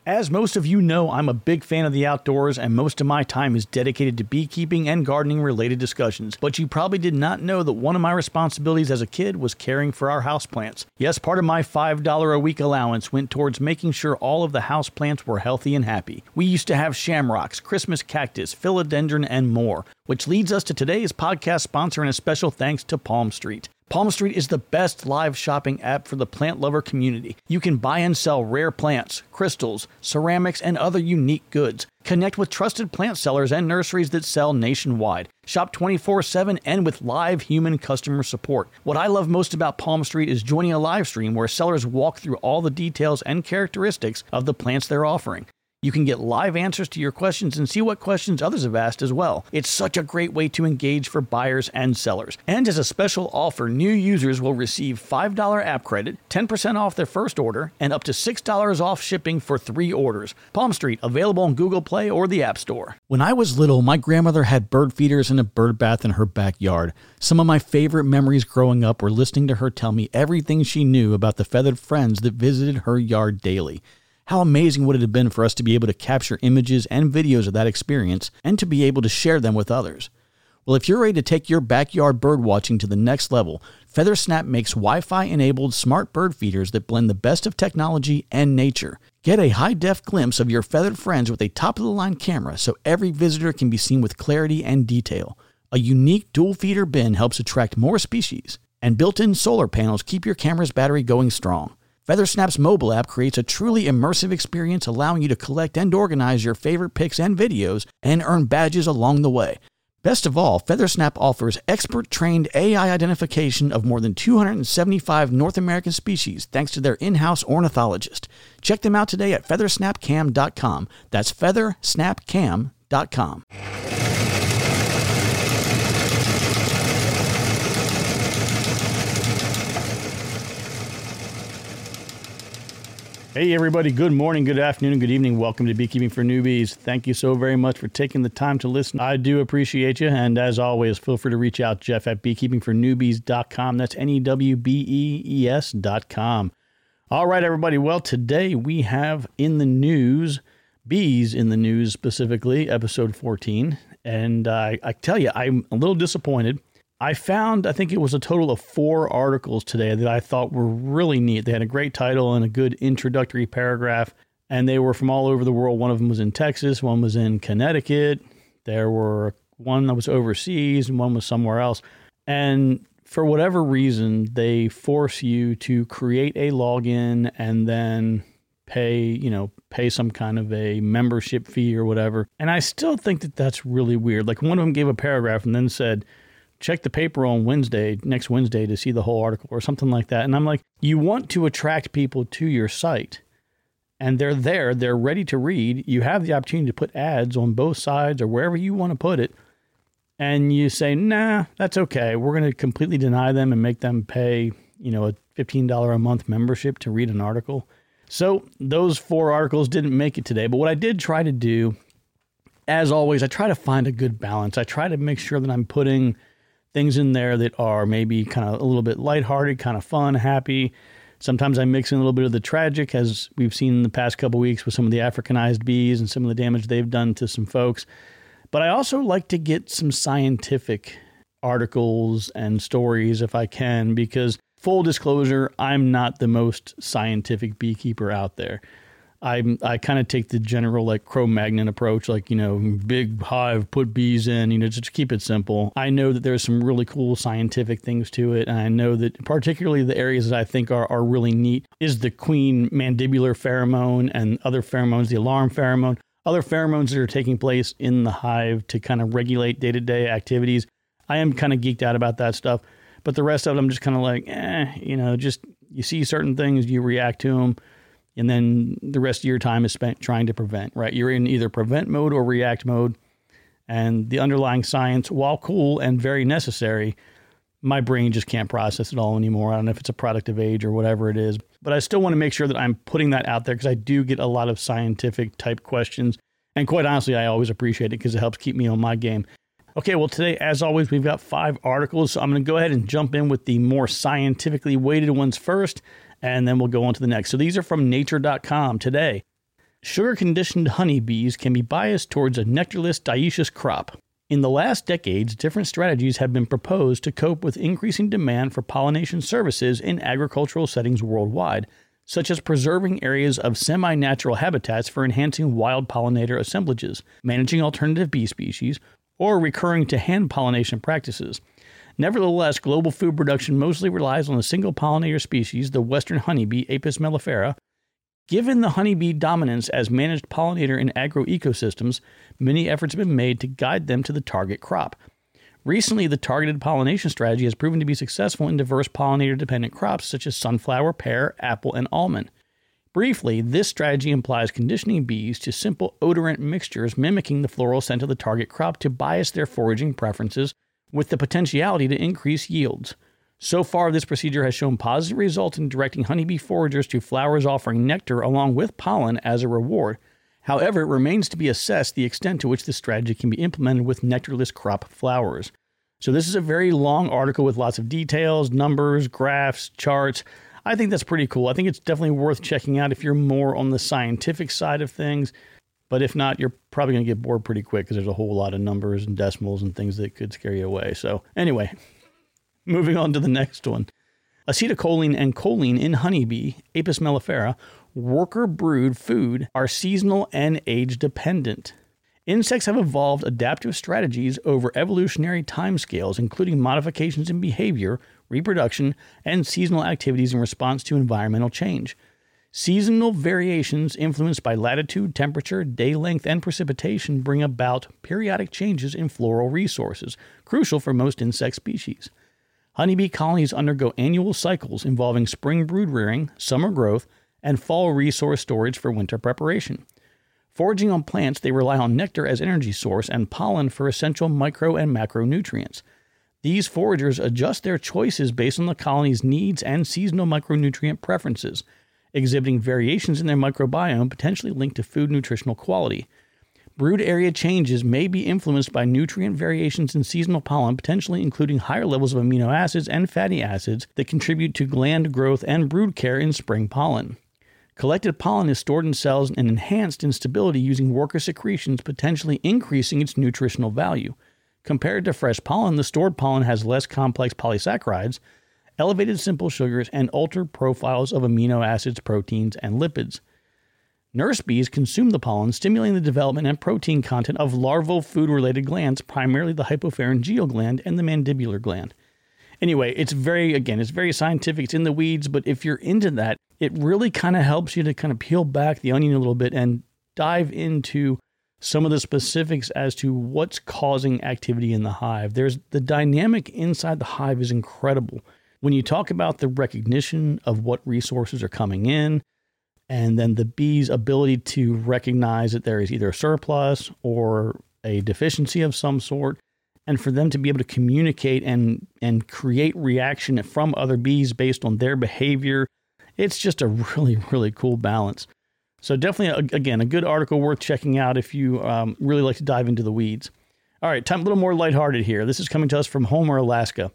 As most of you know, I'm a big fan of the outdoors, and most of my time is dedicated to beekeeping and gardening related discussions. But you probably did not know that one of my responsibilities as a kid was caring for our houseplants. Yes, part of my $5 a week allowance went towards making sure all of the houseplants were healthy and happy. We used to have shamrocks, Christmas cactus, philodendron, and more, which leads us to today's podcast sponsor, and a special thanks to Palm Street. Palm Street is the best live shopping app for the plant lover community. You can buy and sell rare plants, crystals, ceramics, and other unique goods. Connect with trusted plant sellers and nurseries that sell nationwide. Shop 24/7 and with live human customer support. What I love most about Palm Street is joining a live stream where sellers walk through all the details and characteristics of the plants they're offering. You can get live answers to your questions and see what questions others have asked as well. It's such a great way to engage for buyers and sellers. And as a special offer, new users will receive $5 app credit, 10% off their first order, and up to $6 off shipping for 3 orders. Palm Street, available on Google Play or the App Store. When I was little, my grandmother had bird feeders and a bird bath in her backyard. Some of my favorite memories growing up were listening to her tell me everything she knew about the feathered friends that visited her yard daily. How amazing would it have been for us to be able to capture images and videos of that experience and to be able to share them with others? Well, if you're ready to take your backyard bird watching to the next level, FeatherSnap makes Wi-Fi-enabled smart bird feeders that blend the best of technology and nature. Get a high-def glimpse of your feathered friends with a top-of-the-line camera so every visitor can be seen with clarity and detail. A unique dual feeder bin helps attract more species, and built-in solar panels keep your camera's battery going strong. FeatherSnap's mobile app creates a truly immersive experience, allowing you to collect and organize your favorite pics and videos and earn badges along the way. Best of all, FeatherSnap offers expert-trained AI identification of more than 275 North American species thanks to their in-house ornithologist. Check them out today at feathersnapcam.com. That's feathersnapcam.com. Hey everybody, good morning, good afternoon, and good evening. Welcome to Beekeeping for Newbies. Thank you so very much for taking the time to listen. I do appreciate you, and as always, feel free to reach out, Jeff at beekeepingfornewbies.com. That's NEWBEES.com. All right, everybody. Well, today we have in the news, bees in the news specifically, episode 14. And I tell you, I'm a little disappointed. I think it was a total of 4 articles today that I thought were really neat. They had a great title and a good introductory paragraph, and they were from all over the world. One of them was in Texas, one was in Connecticut. There were one that was overseas and one was somewhere else. And for whatever reason, they force you to create a login and then pay some kind of a membership fee or whatever. And I still think that that's really weird. Like, one of them gave a paragraph and then said, check the paper on next Wednesday to see the whole article or something like that. And I'm like, you want to attract people to your site and they're there, they're ready to read. You have the opportunity to put ads on both sides or wherever you want to put it. And you say, nah, that's okay. We're going to completely deny them and make them pay, a $15 a month membership to read an article. So those 4 articles didn't make it today. But what I did try to do, as always, I try to find a good balance. I try to make sure that I'm putting things in there that are maybe kind of a little bit lighthearted, kind of fun, happy. Sometimes I mix in a little bit of the tragic, as we've seen in the past couple of weeks with some of the Africanized bees and some of the damage they've done to some folks. But I also like to get some scientific articles and stories if I can, because full disclosure, I'm not the most scientific beekeeper out there. I kind of take the general like Cro-Magnon approach, like, big hive, put bees in, just keep it simple. I know that there's some really cool scientific things to it. And I know that particularly the areas that I think are really neat is the queen mandibular pheromone and other pheromones, the alarm pheromone, other pheromones that are taking place in the hive to kind of regulate day-to-day activities. I am kind of geeked out about that stuff. But the rest of it, I'm just kind of like, just you see certain things, you react to them. And then the rest of your time is spent trying to prevent, right? You're in either prevent mode or react mode. And the underlying science, while cool and very necessary, my brain just can't process it all anymore. I don't know if it's a product of age or whatever it is. But I still want to make sure that I'm putting that out there because I do get a lot of scientific type questions. And quite honestly, I always appreciate it because it helps keep me on my game. Okay, well, today, as always, we've got 5 articles. So I'm going to go ahead and jump in with the more scientifically weighted ones first. And then we'll go on to the next. So these are from nature.com today. Sugar-conditioned honeybees can be biased towards a nectarless dioecious crop. In the last decades, different strategies have been proposed to cope with increasing demand for pollination services in agricultural settings worldwide, such as preserving areas of semi-natural habitats for enhancing wild pollinator assemblages, managing alternative bee species, or recurring to hand pollination practices. Nevertheless, global food production mostly relies on a single pollinator species, the western honeybee, Apis mellifera. Given the honeybee dominance as managed pollinator in agroecosystems, many efforts have been made to guide them to the target crop. Recently, the targeted pollination strategy has proven to be successful in diverse pollinator-dependent crops such as sunflower, pear, apple, and almond. Briefly, this strategy implies conditioning bees to simple odorant mixtures mimicking the floral scent of the target crop to bias their foraging preferences with the potentiality to increase yields. So far, this procedure has shown positive results in directing honeybee foragers to flowers offering nectar along with pollen as a reward. However, it remains to be assessed the extent to which this strategy can be implemented with nectarless crop flowers. So this is a very long article with lots of details, numbers, graphs, charts. I think that's pretty cool. I think it's definitely worth checking out if you're more on the scientific side of things. But if not, you're probably going to get bored pretty quick because there's a whole lot of numbers and decimals and things that could scare you away. So anyway, moving on to the next one. Acetylcholine and choline in honeybee, Apis mellifera, worker brood food are seasonal and age dependent. Insects have evolved adaptive strategies over evolutionary timescales, including modifications in behavior, reproduction, and seasonal activities in response to environmental change. Seasonal variations influenced by latitude, temperature, day length, and precipitation bring about periodic changes in floral resources, crucial for most insect species. Honeybee colonies undergo annual cycles involving spring brood rearing, summer growth, and fall resource storage for winter preparation. Foraging on plants, they rely on nectar as energy source and pollen for essential micro and macronutrients. These foragers adjust their choices based on the colony's needs and seasonal micronutrient preferences, exhibiting variations in their microbiome potentially linked to food nutritional quality. Brood area changes may be influenced by nutrient variations in seasonal pollen, potentially including higher levels of amino acids and fatty acids that contribute to gland growth and brood care in spring pollen. Collected pollen is stored in cells and enhanced in stability using worker secretions, potentially increasing its nutritional value. Compared to fresh pollen, the stored pollen has less complex polysaccharides, elevated simple sugars, and altered profiles of amino acids, proteins, and lipids. Nurse bees consume the pollen, stimulating the development and protein content of larval food-related glands, primarily the hypopharyngeal gland and the mandibular gland. Anyway, it's very scientific. It's in the weeds, but if you're into that, it really kind of helps you to kind of peel back the onion a little bit and dive into some of the specifics as to what's causing activity in the hive. The dynamic inside the hive is incredible. When you talk about the recognition of what resources are coming in, and then the bee's ability to recognize that there is either a surplus or a deficiency of some sort, and for them to be able to communicate and create reaction from other bees based on their behavior, it's just a really, really cool balance. So definitely, again, a good article worth checking out if you really like to dive into the weeds. All right, time a little more lighthearted here. This is coming to us from Homer, Alaska.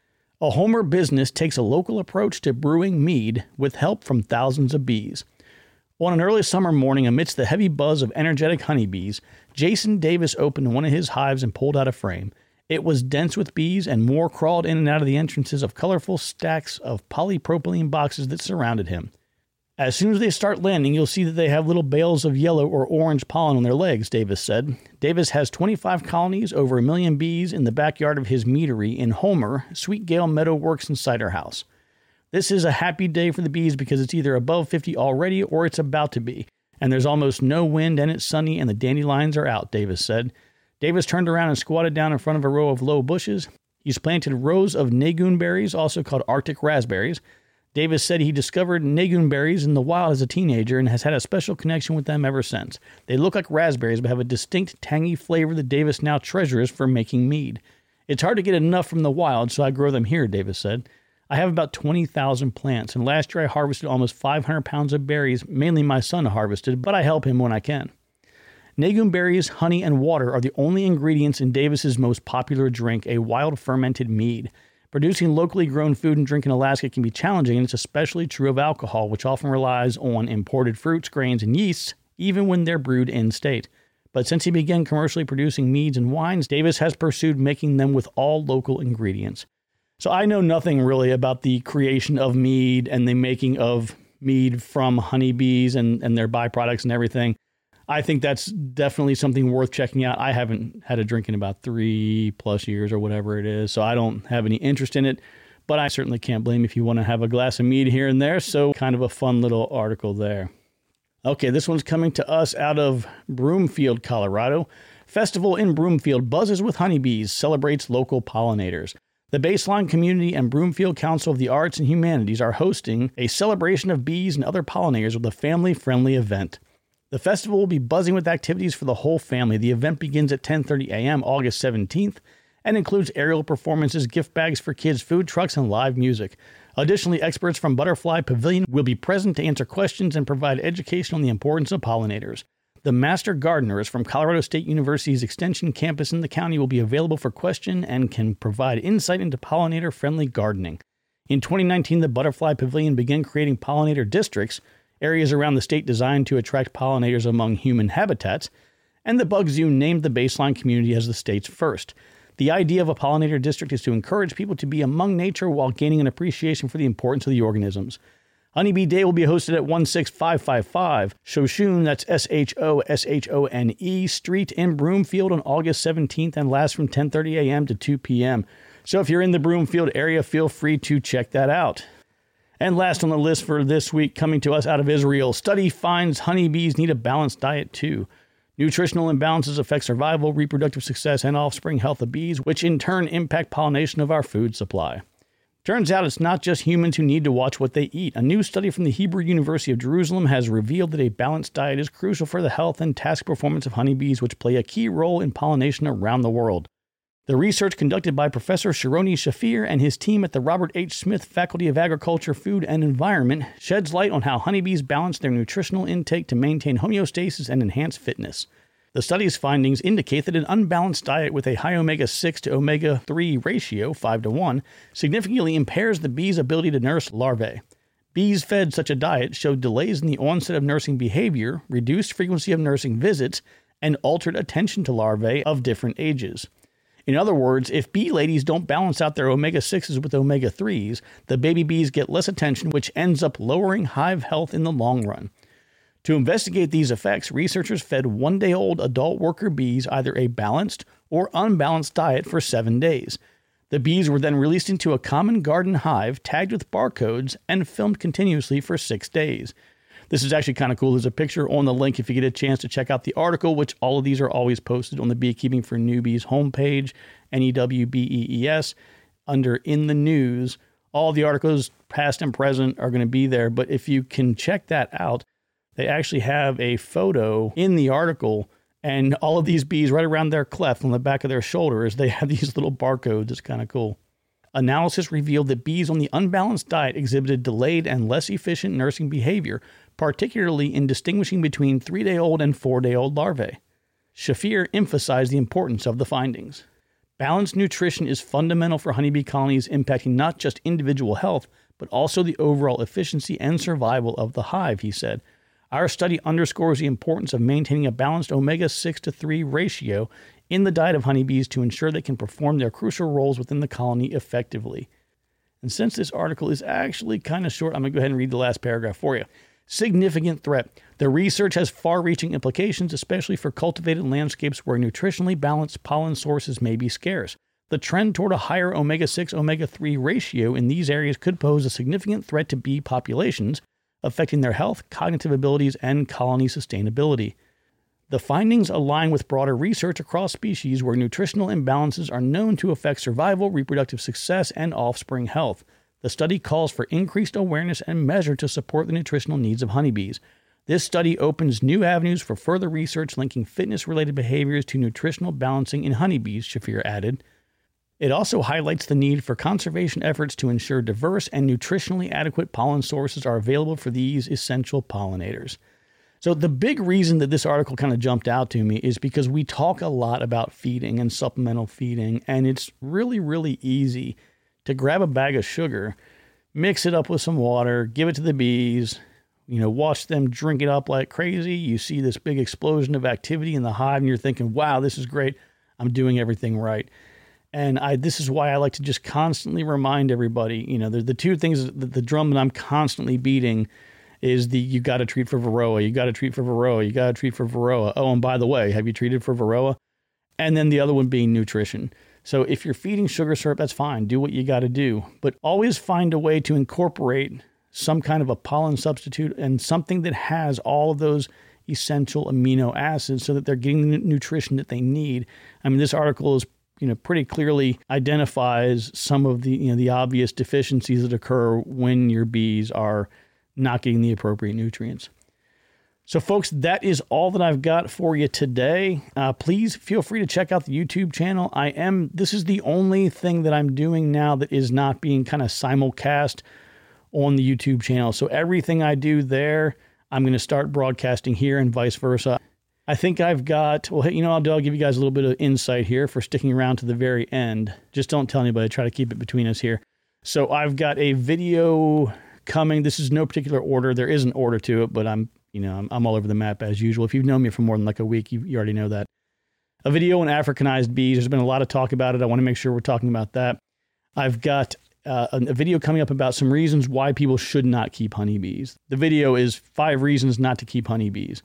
A Homer business takes a local approach to brewing mead with help from thousands of bees. On an early summer morning, amidst the heavy buzz of energetic honeybees, Jason Davis opened one of his hives and pulled out a frame. It was dense with bees, and more crawled in and out of the entrances of colorful stacks of polypropylene boxes that surrounded him. As soon as they start landing, you'll see that they have little bales of yellow or orange pollen on their legs, Davis said. Davis has 25 colonies, over 1 million bees in the backyard of his meadery in Homer, Sweet Gale Meadow Works and Cider House. This is a happy day for the bees because it's either above 50 already or it's about to be, and there's almost no wind and it's sunny and the dandelions are out, Davis said. Davis turned around and squatted down in front of a row of low bushes. He's planted rows of nagoon berries, also called Arctic raspberries. Davis said he discovered nagoon berries in the wild as a teenager and has had a special connection with them ever since. They look like raspberries but have a distinct tangy flavor that Davis now treasures for making mead. It's hard to get enough from the wild, so I grow them here, Davis said. I have about 20,000 plants, and last year I harvested almost 500 pounds of berries, mainly my son harvested, but I help him when I can. Nagoon berries, honey, and water are the only ingredients in Davis's most popular drink, a wild fermented mead. Producing locally grown food and drink in Alaska can be challenging, and it's especially true of alcohol, which often relies on imported fruits, grains, and yeasts, even when they're brewed in-state. But since he began commercially producing meads and wines, Davis has pursued making them with all local ingredients. So I know nothing really about the creation of mead and the making of mead from honeybees and their byproducts and everything. I think that's definitely something worth checking out. I haven't had a drink in about 3+ years or whatever it is, so I don't have any interest in it. But I certainly can't blame if you want to have a glass of mead here and there, so kind of a fun little article there. Okay, this one's coming to us out of Broomfield, Colorado. Festival in Broomfield buzzes with honeybees, celebrates local pollinators. The Baseline Community and Broomfield Council of the Arts and Humanities are hosting a celebration of bees and other pollinators with a family-friendly event. The festival will be buzzing with activities for the whole family. The event begins at 10:30 a.m. August 17th and includes aerial performances, gift bags for kids, food trucks, and live music. Additionally, experts from Butterfly Pavilion will be present to answer questions and provide education on the importance of pollinators. The Master Gardeners from Colorado State University's Extension campus in the county will be available for question and can provide insight into pollinator-friendly gardening. In 2019, the Butterfly Pavilion began creating pollinator districts, areas around the state designed to attract pollinators among human habitats, and the Bug Zoo named the Baseline community as the state's first. The idea of a pollinator district is to encourage people to be among nature while gaining an appreciation for the importance of the organisms. Honeybee Day will be hosted at 16555 Shoshone, that's Shoshone Street in Broomfield on August 17th and lasts from 10:30 a.m. to 2 p.m. So if you're in the Broomfield area, feel free to check that out. And last on the list for this week, coming to us out of Israel, study finds honeybees need a balanced diet too. Nutritional imbalances affect survival, reproductive success, and offspring health of bees, which in turn impact pollination of our food supply. Turns out it's not just humans who need to watch what they eat. A new study from the Hebrew University of Jerusalem has revealed that a balanced diet is crucial for the health and task performance of honeybees, which play a key role in pollination around the world. The research conducted by Professor Shironi Shafir and his team at the Robert H. Smith Faculty of Agriculture, Food, and Environment sheds light on how honeybees balance their nutritional intake to maintain homeostasis and enhance fitness. The study's findings indicate that an unbalanced diet with a high omega-6 to omega-3 ratio, 5:1, significantly impairs the bee's ability to nurse larvae. Bees fed such a diet showed delays in the onset of nursing behavior, reduced frequency of nursing visits, and altered attention to larvae of different ages. In other words, if bee ladies don't balance out their omega-6s with omega-3s, the baby bees get less attention, which ends up lowering hive health in the long run. To investigate these effects, researchers fed one-day-old adult worker bees either a balanced or unbalanced diet for 7 days. The bees were then released into a common garden hive, tagged with barcodes, and filmed continuously for 6 days. This is actually kind of cool. There's a picture on the link if you get a chance to check out the article, which all of these are always posted on the Beekeeping for Newbies homepage, NEWBEES, under In the News. All the articles, past and present, are going to be there, but if you can check that out, they actually have a photo in the article, and all of these bees right around their cleft on the back of their shoulders, they have these little barcodes. It's kind of cool. Analysis revealed that bees on the unbalanced diet exhibited delayed and less efficient nursing behavior, particularly in distinguishing between 3-day-old and 4-day-old larvae. Shafir emphasized the importance of the findings. Balanced nutrition is fundamental for honeybee colonies, impacting not just individual health, but also the overall efficiency and survival of the hive, he said. Our study underscores the importance of maintaining a balanced omega-6 to 3 ratio in the diet of honeybees to ensure they can perform their crucial roles within the colony effectively. And since this article is actually kind of short, I'm going to go ahead and read the last paragraph for you. Significant threat. The research has far-reaching implications, especially for cultivated landscapes where nutritionally balanced pollen sources may be scarce. The trend toward a higher omega-6, omega-3 ratio in these areas could pose a significant threat to bee populations, affecting their health, cognitive abilities, and colony sustainability. The findings align with broader research across species where nutritional imbalances are known to affect survival, reproductive success, and offspring health. The study calls for increased awareness and measure to support the nutritional needs of honeybees. This study opens new avenues for further research linking fitness-related behaviors to nutritional balancing in honeybees, Shafir added. It also highlights the need for conservation efforts to ensure diverse and nutritionally adequate pollen sources are available for these essential pollinators. So the big reason that this article kind of jumped out to me is because we talk a lot about feeding and supplemental feeding, and it's really, really easy to grab a bag of sugar, mix it up with some water, give it to the bees, watch them drink it up like crazy. You see this big explosion of activity in the hive and you're thinking, wow, this is great. I'm doing everything right. And this is why I like to just constantly remind everybody, the two things, the drum that I'm constantly beating is you got to treat for Varroa. You got to treat for Varroa. You got to treat for Varroa. Oh, and by the way, have you treated for Varroa? And then the other one being nutrition. So if you're feeding sugar syrup, that's fine. Do what you got to do. But always find a way to incorporate some kind of a pollen substitute and something that has all of those essential amino acids so that they're getting the nutrition that they need. I mean, this article is, pretty clearly identifies some of the, the obvious deficiencies that occur when your bees are not getting the appropriate nutrients. So folks, that is all that I've got for you today. Please feel free to check out the YouTube channel. This is the only thing that I'm doing now that is not being kind of simulcast on the YouTube channel. So everything I do there, I'm going to start broadcasting here and vice versa. I think I've got, well, I'll give you guys a little bit of insight here for sticking around to the very end. Just don't tell anybody. Try to keep it between us here. So I've got a video coming. This is no particular order. There is an order to it, but I'm all over the map as usual. If you've known me for more than like a week, you already know that. A video on Africanized bees. There's been a lot of talk about it. I want to make sure we're talking about that. I've got a video coming up about some reasons why people should not keep honeybees. The video is 5 reasons not to keep honeybees.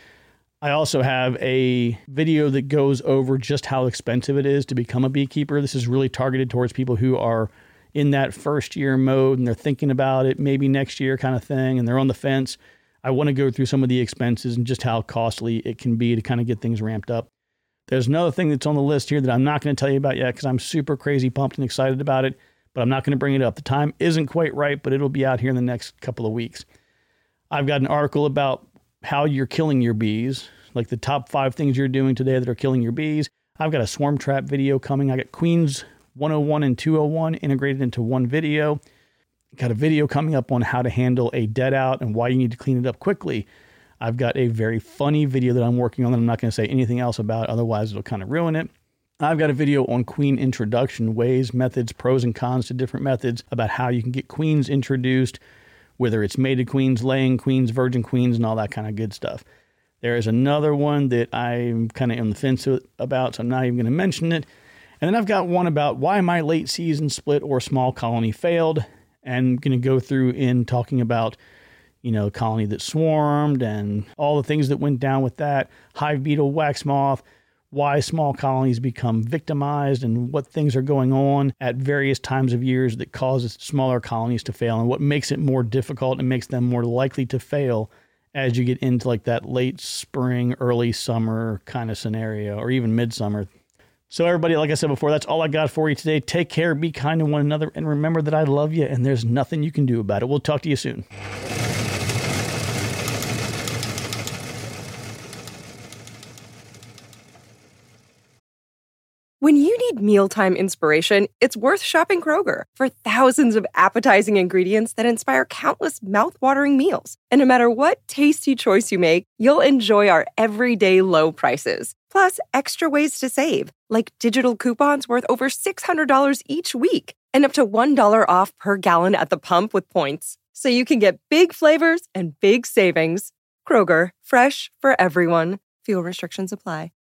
I also have a video that goes over just how expensive it is to become a beekeeper. This is really targeted towards people who are in that first year mode and they're thinking about it maybe next year kind of thing and they're on the fence. I want to go through some of the expenses and just how costly it can be to kind of get things ramped up. There's another thing that's on the list here that I'm not going to tell you about yet because I'm super crazy pumped and excited about it, but I'm not going to bring it up. The time isn't quite right, but it'll be out here in the next couple of weeks. I've got an article about how you're killing your bees, like the top 5 things you're doing today that are killing your bees. I've got a swarm trap video coming. I got Queens 101 and 201 integrated into one video. Got a video coming up on how to handle a dead out and why you need to clean it up quickly. I've got a very funny video that I'm working on that I'm not going to say anything else about, otherwise it'll kind of ruin it. I've got a video on queen introduction, ways, methods, pros and cons to different methods about how you can get queens introduced, whether it's mated queens, laying queens, virgin queens, and all that kind of good stuff. There is another one that I'm kind of on the fence about, so I'm not even going to mention it. And then I've got one about why my late season split or small colony failed. And I'm going to go through in talking about, colony that swarmed and all the things that went down with that, hive beetle, wax moth, why small colonies become victimized and what things are going on at various times of years that causes smaller colonies to fail and what makes it more difficult and makes them more likely to fail as you get into like that late spring, early summer kind of scenario or even midsummer. So everybody, like I said before, that's all I got for you today. Take care, be kind to one another, and remember that I love you and there's nothing you can do about it. We'll talk to you soon. When you need mealtime inspiration, it's worth shopping Kroger for thousands of appetizing ingredients that inspire countless mouth-watering meals. And no matter what tasty choice you make, you'll enjoy our everyday low prices. Plus, extra ways to save, like digital coupons worth over $600 each week and up to $1 off per gallon at the pump with points. So you can get big flavors and big savings. Kroger, fresh for everyone. Fuel restrictions apply.